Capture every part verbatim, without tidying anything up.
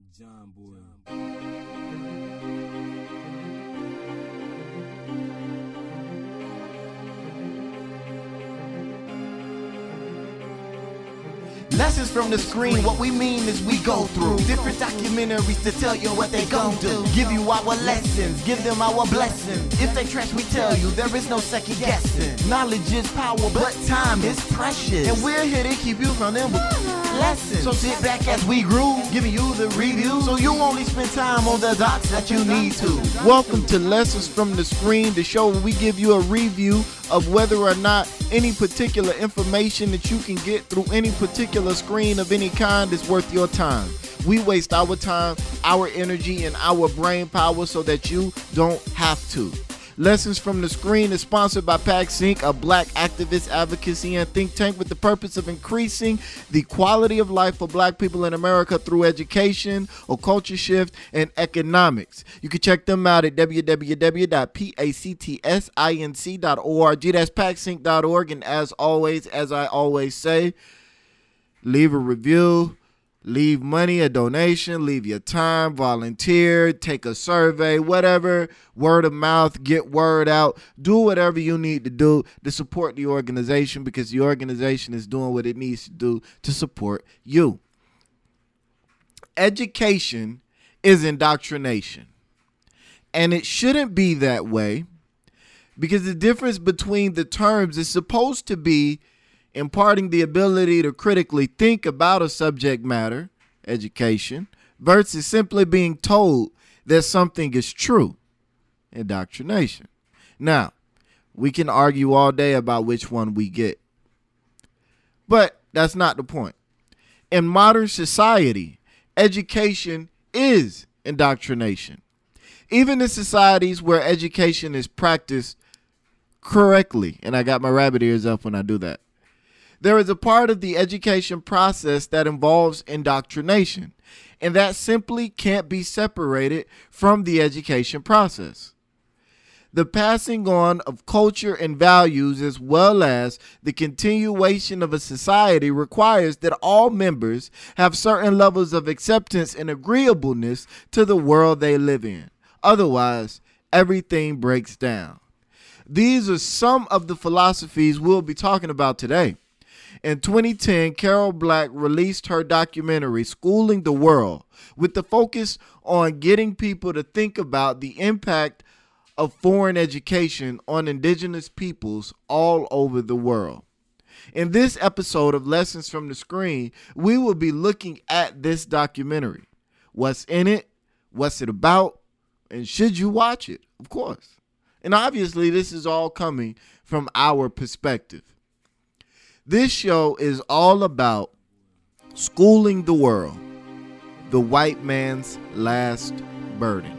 John Boy. Lessons from the screen, what we mean is we go through different documentaries to tell you what they gon' do. Give you our lessons, give them our blessings. If they trash, we tell you there is no second guessing. Knowledge is power, but time is precious. And we're here to keep you from them lessons. So sit back as we groove, giving you the review, so you only spend time on the dots that you need to. Welcome to Lessons from the Screen, the show where we give you a review of whether or not any particular information that you can get through any particular screen of any kind is worth your time. We waste our time, our energy, and our brain power so that you don't have to. Lessons from the Screen is sponsored by PackSync, a black activist advocacy and think tank with the purpose of increasing the quality of life for black people in America through education, or culture shift, and economics. You can check them out at w w w dot pactsinc dot org. That's packsync dot org. And as always, as I always say, leave a review. Leave money, a donation, leave your time, volunteer, take a survey, whatever, word of mouth, get word out. Do whatever you need to do to support the organization, because the organization is doing what it needs to do to support you. Education is indoctrination, and it shouldn't be that way, because the difference between the terms is supposed to be imparting the ability to critically think about a subject matter, education, versus simply being told that something is true, indoctrination. Now, we can argue all day about which one we get, but that's not the point. In modern society, education is indoctrination. Even in societies where education is practiced correctly, and I got my rabbit ears up when I do that, there is a part of the education process that involves indoctrination, and that simply can't be separated from the education process. The passing on of culture and values, as well as the continuation of a society, requires that all members have certain levels of acceptance and agreeableness to the world they live in. Otherwise, everything breaks down. These are some of the philosophies we'll be talking about today. In twenty ten, Carol Black released her documentary, Schooling the World, with the focus on getting people to think about the impact of foreign education on indigenous peoples all over the world. In this episode of Lessons from the Screen, we will be looking at this documentary. What's in it? What's it about? And should you watch it? Of course. And obviously, this is all coming from our perspective. This show is all about schooling the world, the white man's last burden.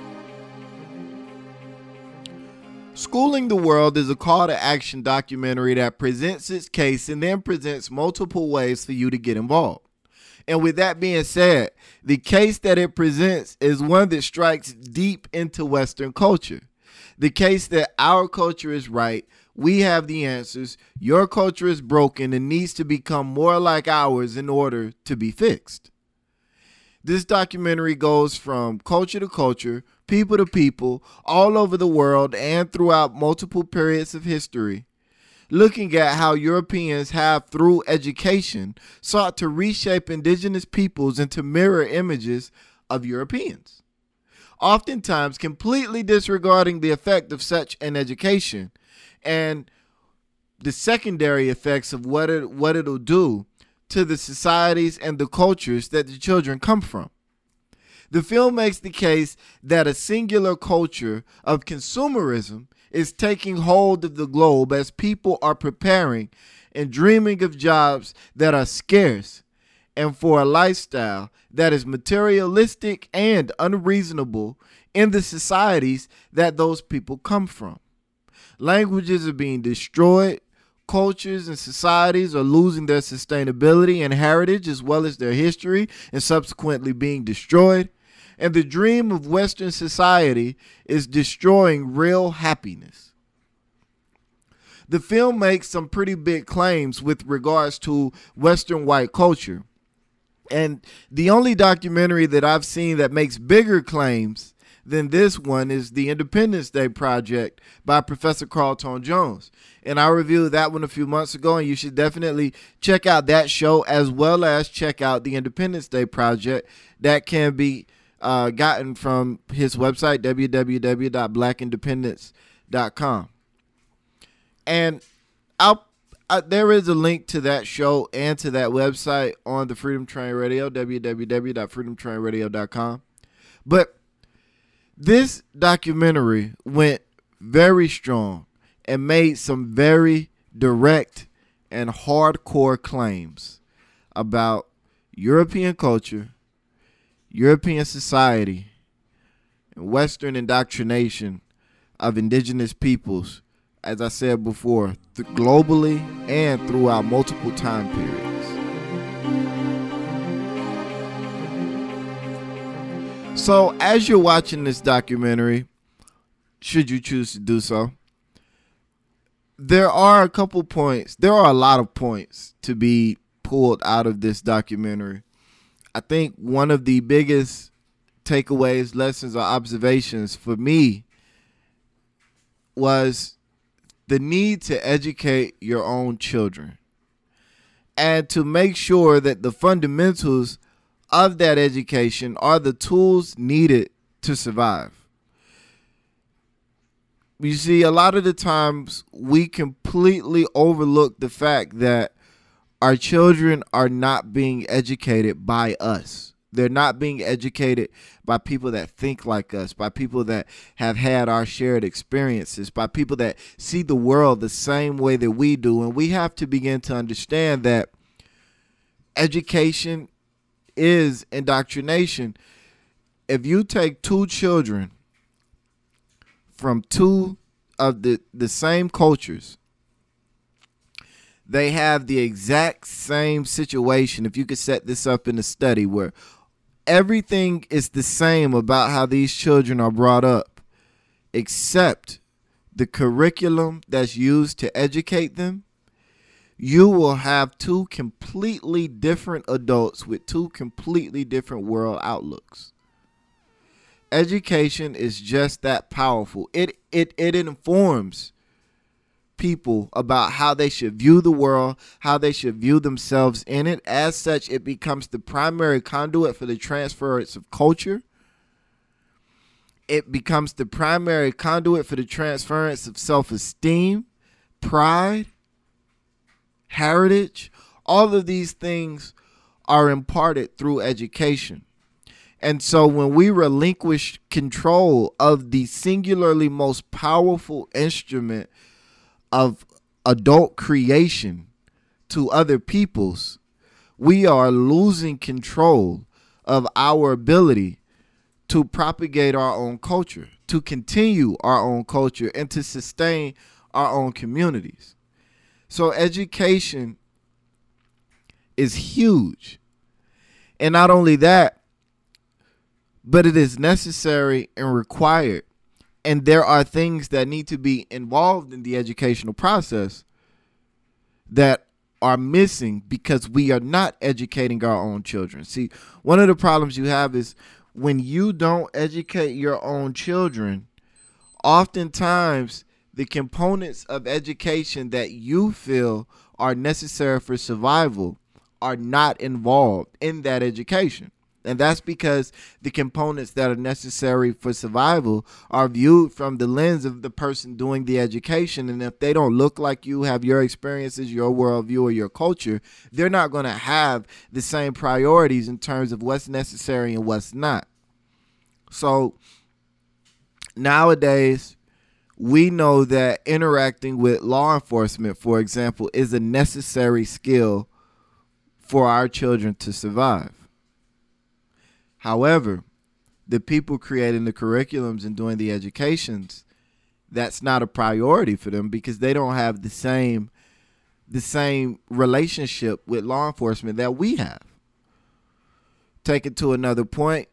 Schooling the World is a call to action documentary that presents its case and then presents multiple ways for you to get involved. And with that being said, the case that it presents is one that strikes deep into Western culture. The case that our culture is right, we have the answers, your culture is broken and needs to become more like ours in order to be fixed. This documentary goes from culture to culture, people to people, all over the world and throughout multiple periods of history, looking at how Europeans have, through education, sought to reshape indigenous peoples into mirror images of Europeans, oftentimes completely disregarding the effect of such an education and the secondary effects of what it what it'll do to the societies and the cultures that the children come from. The film makes the case that a singular culture of consumerism is taking hold of the globe as people are preparing and dreaming of jobs that are scarce and for a lifestyle that is materialistic and unreasonable in the societies that those people come from. Languages are being destroyed, cultures and societies are losing their sustainability and heritage as well as their history and subsequently being destroyed, and the dream of Western society is destroying real happiness. The film makes some pretty big claims with regards to Western white culture, And the only documentary that I've seen that makes bigger claims than this one is the Independence Day Project by Professor Carlton Jones. And I reviewed that one a few months ago, and you should definitely check out that show as well as check out the Independence Day Project. That can be uh, gotten from his website, w w w dot black independence dot com. And I'll Uh, there is a link to that show and to that website on the Freedom Train Radio, w w w dot freedom train radio dot com. But this documentary went very strong and made some very direct and hardcore claims about European culture, European society, and Western indoctrination of indigenous peoples, as I said before, th- globally and throughout multiple time periods. So as you're watching this documentary, should you choose to do so, there are a couple points, there are a lot of points to be pulled out of this documentary. I think one of the biggest takeaways, lessons, or observations for me was the need to educate your own children and to make sure that the fundamentals of that education are the tools needed to survive. You see, a lot of the times we completely overlook the fact that our children are not being educated by us. They're not being educated by people that think like us, by people that have had our shared experiences, by people that see the world the same way that we do. And we have to begin to understand that education is indoctrination. If you take two children from two of the, the same cultures, they have the exact same situation. If you could set this up in a study where everything is the same about how these children are brought up, except the curriculum that's used to educate them, you will have two completely different adults with two completely different world outlooks. Education is just that powerful. It it it informs people about how they should view the world, how they should view themselves in it. As such, it becomes the primary conduit for the transference of culture. It becomes the primary conduit for the transference of self-esteem, pride, heritage. All of these things are imparted through education. And so when we relinquish control of the singularly most powerful instrument of adult creation to other peoples, we are losing control of our ability to propagate our own culture, to continue our own culture, and to sustain our own communities. So education is huge. And not only that, but it is necessary and required. And there are things that need to be involved in the educational process that are missing because we are not educating our own children. See, one of the problems you have is when you don't educate your own children, oftentimes the components of education that you feel are necessary for survival are not involved in that education. And that's because the components that are necessary for survival are viewed from the lens of the person doing the education. And if they don't look like you, have your experiences, your worldview, or your culture, they're not going to have the same priorities in terms of what's necessary and what's not. So nowadays, we know that interacting with law enforcement, for example, is a necessary skill for our children to survive. However, the people creating the curriculums and doing the educations, that's not a priority for them because they don't have the same the same relationship with law enforcement that we have. Take it to another point,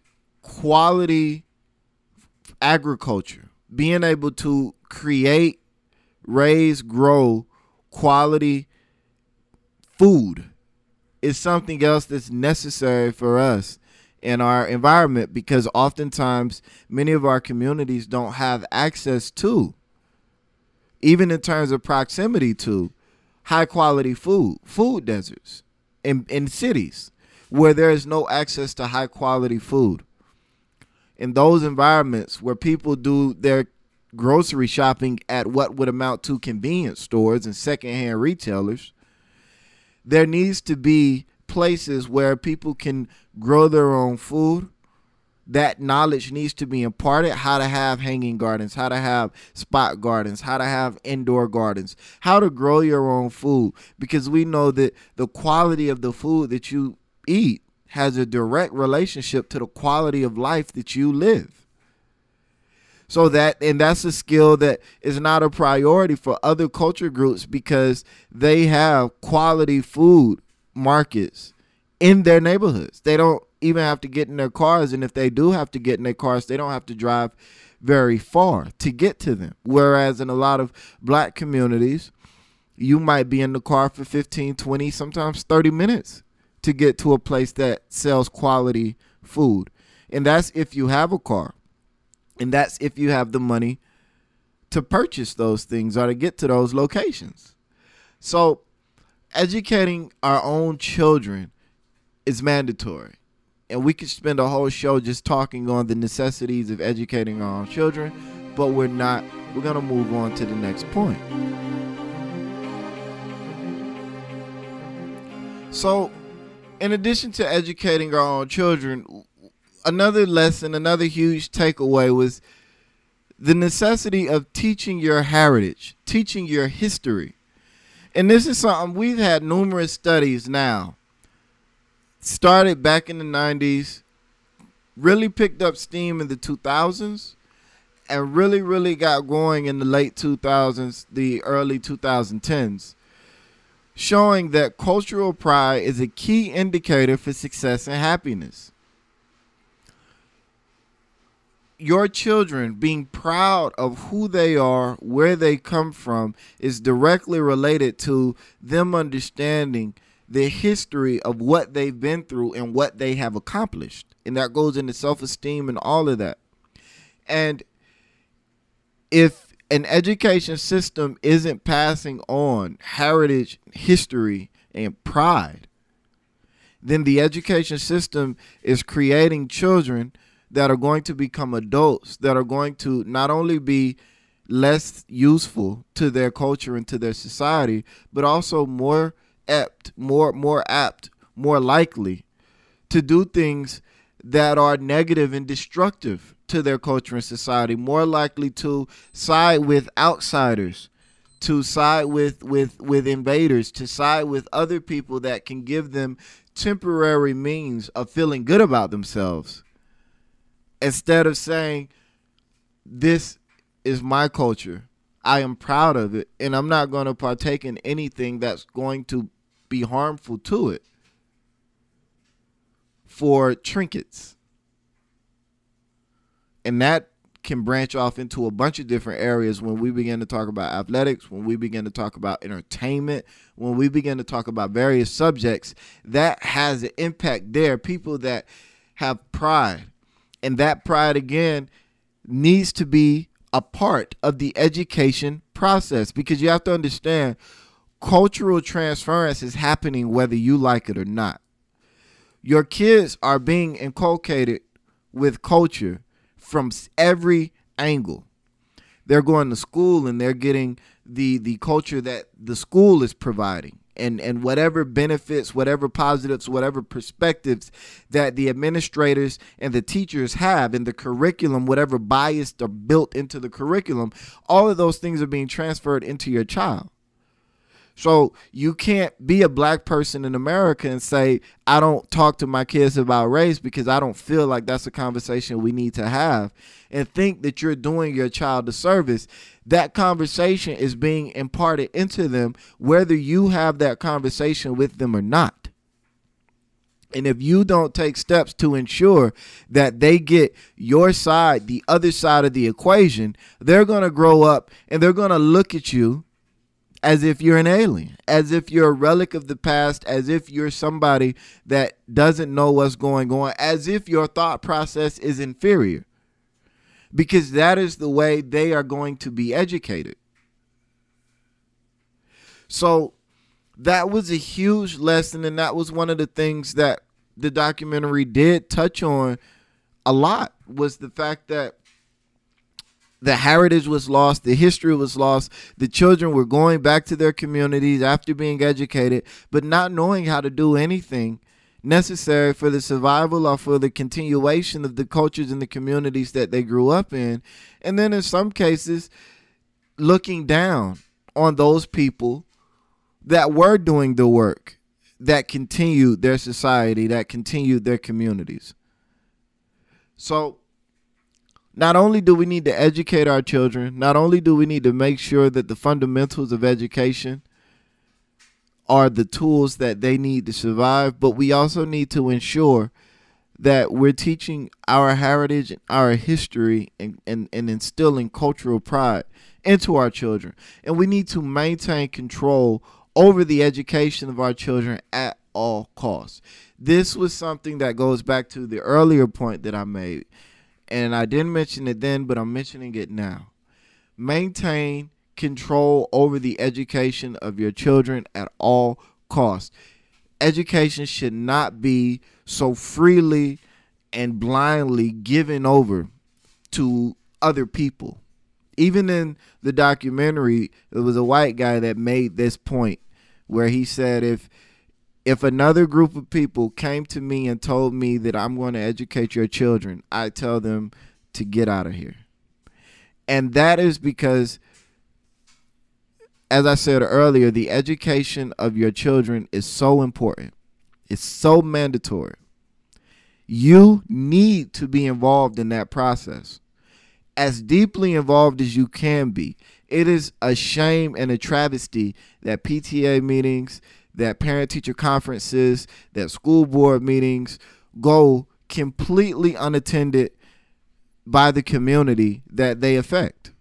quality agriculture, being able to create, raise, grow quality food is something else that's necessary for us in our environment, because oftentimes many of our communities don't have access to, even in terms of proximity to, high quality food, food deserts in, in cities where there is no access to high quality food. In those environments where people do their grocery shopping at what would amount to convenience stores and secondhand retailers, there needs to be places where people can grow their own food. That knowledge needs to be imparted, how to have hanging gardens, how to have spot gardens, how to have indoor gardens, how to grow your own food, because we know that the quality of the food that you eat has a direct relationship to the quality of life that you live. So that, and that's a skill that is not a priority for other culture groups, because they have quality food markets in their neighborhoods. They don't even have to get in their cars, and if they do have to get in their cars, they don't have to drive very far to get to them. Whereas in a lot of black communities, you might be in the car for fifteen, twenty, sometimes thirty minutes to get to a place that sells quality food. And that's if you have a car. And that's if you have the money to purchase those things or to get to those locations. So educating our own children is mandatory. And we could spend a whole show just talking on the necessities of educating our own children, but we're not. We're going to move on to the next point. So, in addition to educating our own children, another lesson, another huge takeaway was the necessity of teaching your heritage, teaching your history. And this is something we've had numerous studies now. Started back in the nineties, really picked up steam in the two thousands, and really, really got going in the late two thousands, the early twenty tens, showing that cultural pride is a key indicator for success and happiness. Your children being proud of who they are, where they come from, is directly related to them understanding the history of what they've been through and what they have accomplished. And that goes into self-esteem and all of that. And if an education system isn't passing on heritage, history, and pride, then the education system is creating children that are going to become adults that are going to not only be less useful to their culture and to their society, but also more apt, more more apt, more likely to do things that are negative and destructive to their culture and society, more likely to side with outsiders, to side with with with invaders, to side with other people that can give them temporary means of feeling good about themselves, instead of saying, this is my culture, I am proud of it, and I'm not going to partake in anything that's going to be harmful to it for trinkets. And that can branch off into a bunch of different areas when we begin to talk about athletics, when we begin to talk about entertainment, when we begin to talk about various subjects. That has an impact there. People that have pride, and that pride, again, needs to be a part of the education process, because you have to understand cultural transference is happening whether you like it or not. Your kids are being inculcated with culture from every angle. They're going to school and they're getting the, the culture that the school is providing. And, and whatever benefits, whatever positives, whatever perspectives that the administrators and the teachers have in the curriculum, whatever bias are built into the curriculum, all of those things are being transferred into your child. So you can't be a black person in America and say, I don't talk to my kids about race because I don't feel like that's a conversation we need to have, and think that you're doing your child a service. That conversation is being imparted into them whether you have that conversation with them or not. And if you don't take steps to ensure that they get your side, the other side of the equation, they're going to grow up and they're going to look at you as if you're an alien, as if you're a relic of the past, as if you're somebody that doesn't know what's going on, as if your thought process is inferior, because that is the way they are going to be educated. So that was a huge lesson, and that was one of the things that the documentary did touch on a lot, was the fact that the heritage was lost, the history was lost, the children were going back to their communities after being educated, but not knowing how to do anything necessary for the survival or for the continuation of the cultures and the communities that they grew up in. And then in some cases, looking down on those people that were doing the work, that continued their society, that continued their communities. So not only do we need to educate our children, not only do we need to make sure that the fundamentals of education are the tools that they need to survive, but we also need to ensure that we're teaching our heritage and our history and, and, and instilling cultural pride into our children. And we need to maintain control over the education of our children at all costs. This was something that goes back to the earlier point that I made. And I didn't mention it then, but I'm mentioning it now. Maintain control over the education of your children at all costs. Education should not be so freely and blindly given over to other people. Even in the documentary, there was a white guy that made this point where he said, if If another group of people came to me and told me that I'm going to educate your children, I tell them to get out of here. And that is because, as I said earlier, the education of your children is so important. It's so mandatory. You need to be involved in that process, as deeply involved as you can be. It is a shame and a travesty that P T A meetings, that parent-teacher conferences, that school board meetings go completely unattended by the community that they affect.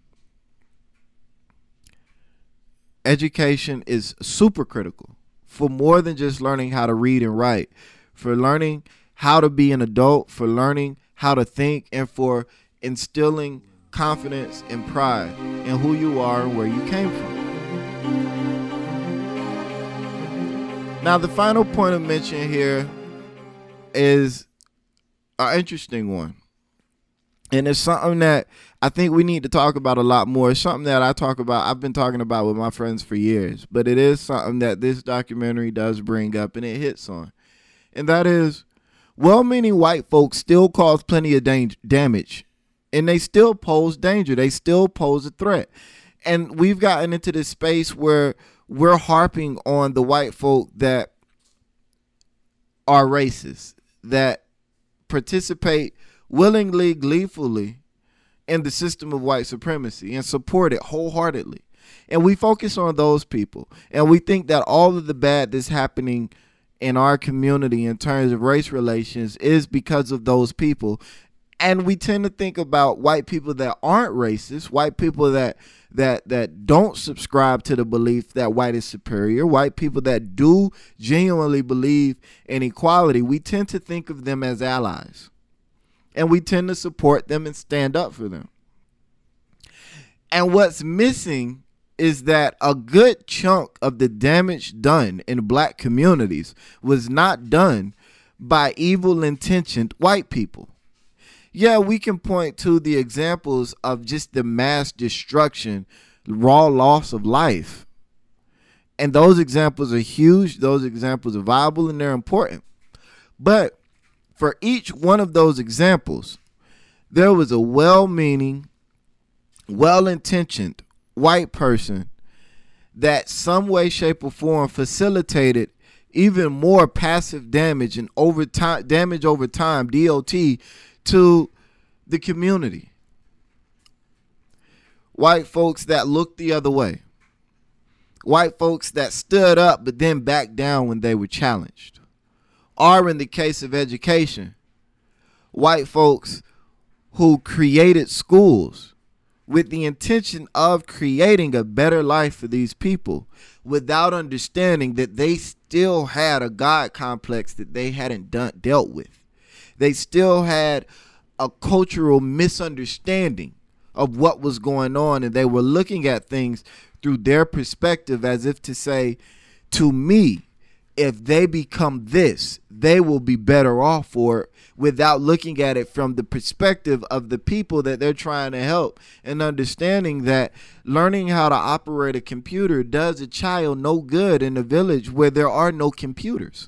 Education is super critical for more than just learning how to read and write, for learning how to be an adult, for learning how to think, and for instilling confidence and pride in who you are and where you came from. Now, the final point of mention here is an interesting one. And it's something that I think we need to talk about a lot more. It's something that I talk about, I've been talking about with my friends for years. But it is something that this documentary does bring up, and it hits on. And that is, well-meaning white folks still cause plenty of danger, damage. And they still pose danger. They still pose a threat. And we've gotten into this space where we're harping on the white folk that are racist, that participate willingly, gleefully in the system of white supremacy and support it wholeheartedly. And we focus on those people. And we think that all of the bad that's happening in our community in terms of race relations is because of those people. And we tend to think about white people that aren't racist, white people that that that don't subscribe to the belief that white is superior, white people that do genuinely believe in equality. We tend to think of them as allies, and we tend to support them and stand up for them. And what's missing is that a good chunk of the damage done in black communities was not done by evil-intentioned white people. Yeah, we can point to the examples of just the mass destruction, raw loss of life. And those examples are huge. Those examples are viable, and they're important. But for each one of those examples, there was a well-meaning, well-intentioned white person that some way, shape, or form facilitated even more passive damage and over time, damage over time, D O T, to the community. White folks that looked the other way. White folks that stood up but then backed down when they were challenged. Or in the case of education, white folks who created schools with the intention of creating a better life for these people, without understanding that they still had a God complex that they hadn't done, dealt with. They still had a cultural misunderstanding of what was going on, and they were looking at things through their perspective as if to say, to me, if they become this, they will be better off for it, without looking at it from the perspective of the people that they're trying to help, and understanding that learning how to operate a computer does a child no good in a village where there are no computers.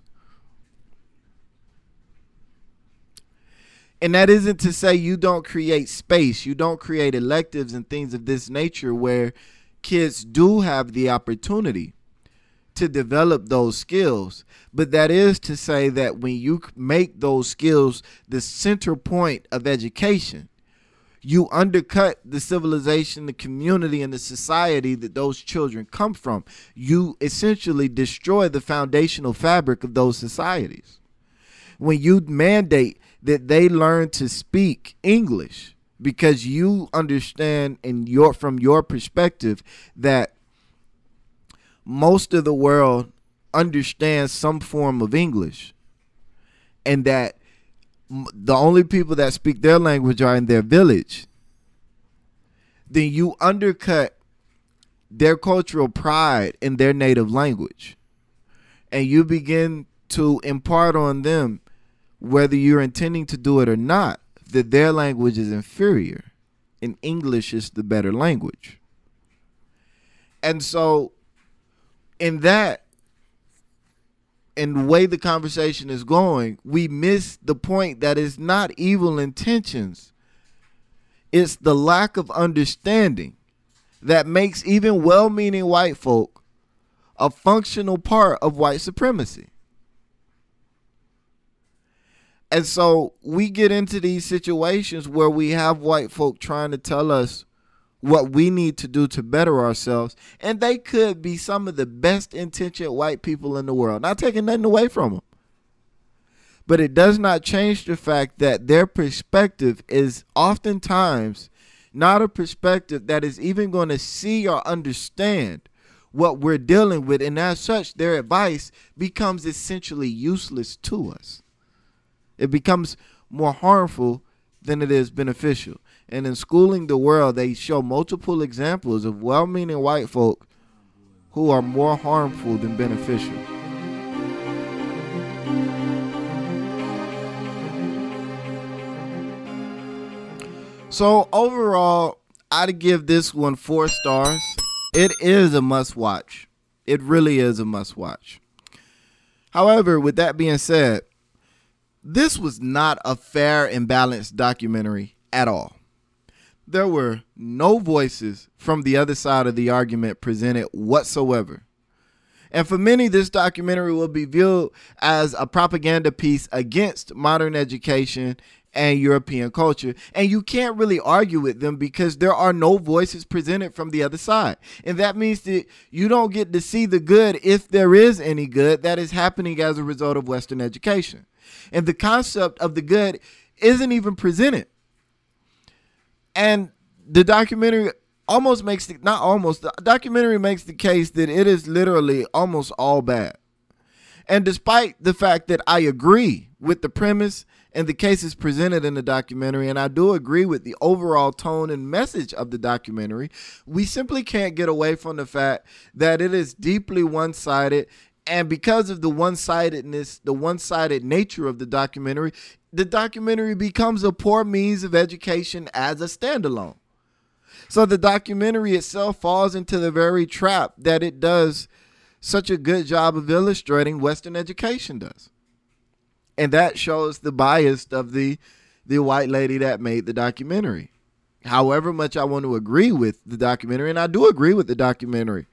And that isn't to say you don't create space, you don't create electives and things of this nature where kids do have the opportunity to develop those skills. But that is to say that when you make those skills the center point of education, you undercut the civilization, the community, and the society that those children come from. You essentially destroy the foundational fabric of those societies. When you mandate that they learn to speak English because you understand in your from your perspective that most of the world understands some form of English, and that the only people that speak their language are in their village, then you undercut their cultural pride in their native language, and you begin to impart on them, whether you're intending to do it or not, that their language is inferior and English is the better language. And so in that, in the way the conversation is going, we miss the point that it's not evil intentions. It's the lack of understanding that makes even well-meaning white folk a functional part of white supremacy. And so we get into these situations where we have white folk trying to tell us what we need to do to better ourselves. And they could be some of the best intentioned white people in the world. Not taking nothing away from them. But it does not change the fact that their perspective is oftentimes not a perspective that is even going to see or understand what we're dealing with. And as such, their advice becomes essentially useless to us. It becomes more harmful than it is beneficial. And in Schooling the World, they show multiple examples of well-meaning white folk who are more harmful than beneficial. So overall, I'd give this one four stars. It is a must-watch. It really is a must-watch. However, with that being said, this was not a fair and balanced documentary at all. There were no voices from the other side of the argument presented whatsoever. And for many, this documentary will be viewed as a propaganda piece against modern education and European culture. And you can't really argue with them because there are no voices presented from the other side. And that means that you don't get to see the good, if there is any good, that is happening as a result of Western education. And the concept of the good isn't even presented. And the documentary almost makes the, not almost, the documentary makes the case that it is literally almost all bad. And despite the fact that I agree with the premise and the cases presented in the documentary, and I do agree with the overall tone and message of the documentary, we simply can't get away from the fact that it is deeply one-sided. And because of the one-sidedness, the one-sided nature of the documentary, the documentary becomes a poor means of education as a standalone. So the documentary itself falls into the very trap that it does such a good job of illustrating Western education does. And that shows the bias of the, the white lady that made the documentary. However much I want to agree with the documentary, and I do agree with the documentary,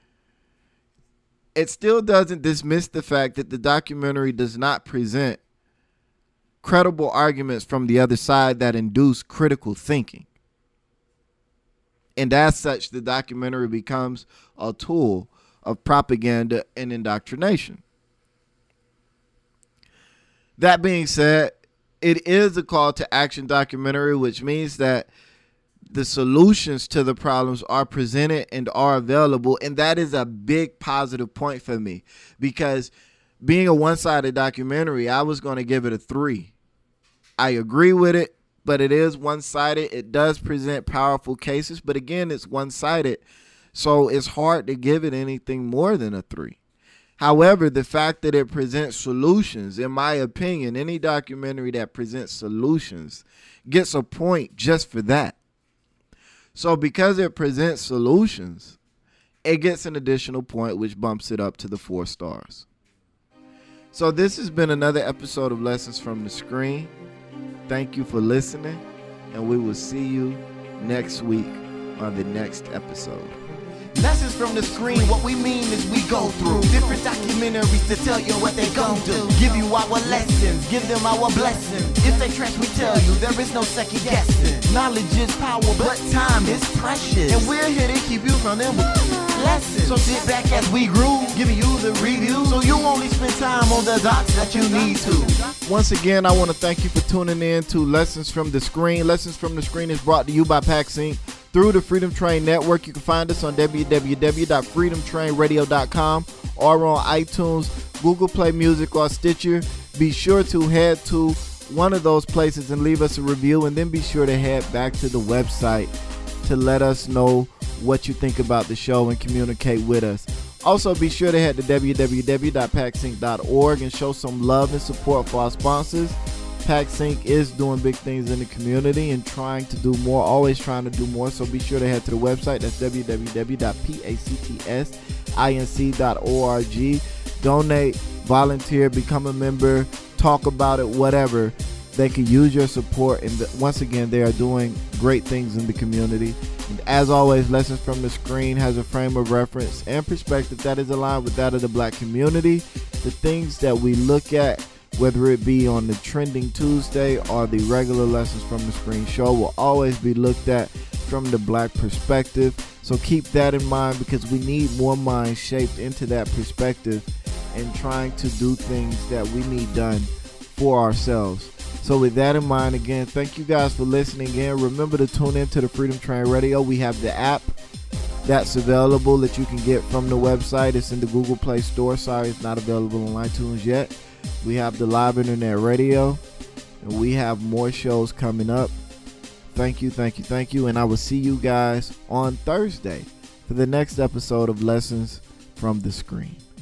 it still doesn't dismiss the fact that the documentary does not present credible arguments from the other side that induce critical thinking. And as such, the documentary becomes a tool of propaganda and indoctrination. That being said, it is a call to action documentary, which means that the solutions to the problems are presented and are available. And that is a big positive point for me, because being a one-sided documentary, I was going to give it a three. I agree with it, but it is one-sided. It does present powerful cases, but again, it's one-sided. So it's hard to give it anything more than a three. However, the fact that it presents solutions, in my opinion, any documentary that presents solutions gets a point just for that. So because it presents solutions, it gets an additional point, which bumps it up to the four stars. So this has been another episode of Lessons from the Screen. Thank you for listening, and we will see you next week on the next episode. Lessons from the screen, what we mean is we go through different documentaries to tell you what they gon' do. Give you our lessons, give them our blessings. If they trash, we tell you there is no second guessing. Knowledge is power, but time is precious, and we're here to keep you from them lessons. So sit back as we groove, giving you the review, so you only spend time on the dots that you need to. Once again, I want to thank you for tuning in to Lessons from the Screen. Lessons from the Screen is brought to you by PaxInc through the Freedom Train Network. You can find us on w w w dot freedom train radio dot com or on iTunes, Google Play Music, or Stitcher. Be sure to head to one of those places and leave us a review, and then be sure to head back to the website to let us know what you think about the show and communicate with us. Also, be sure to head to w w w dot pax inc dot org and show some love and support for our sponsors. PaxInc is doing big things in the community and trying to do more, always trying to do more. So be sure to head to the website. That's w w w dot paxinc dot org. Donate, volunteer, become a member, talk about it, whatever. They can use your support. And the, once again, they are doing great things in the community. And as always, Lessons from the Screen has a frame of reference and perspective that is aligned with that of the black community. The things that we look at, whether it be on the Trending Tuesday or the regular Lessons from the Screen show, will always be looked at from the black perspective. So keep that in mind, because we need more minds shaped into that perspective and trying to do things that we need done for ourselves. So with that in mind, again, thank you guys for listening again. Remember to tune in to the Freedom Train Radio. We have the app that's available that you can get from the website. It's in the Google Play Store. Sorry, it's not available on iTunes yet. We have the live internet radio, and we have more shows coming up. Thank you, thank you, thank you. And I will see you guys on Thursday for the next episode of Lessons from the Screen.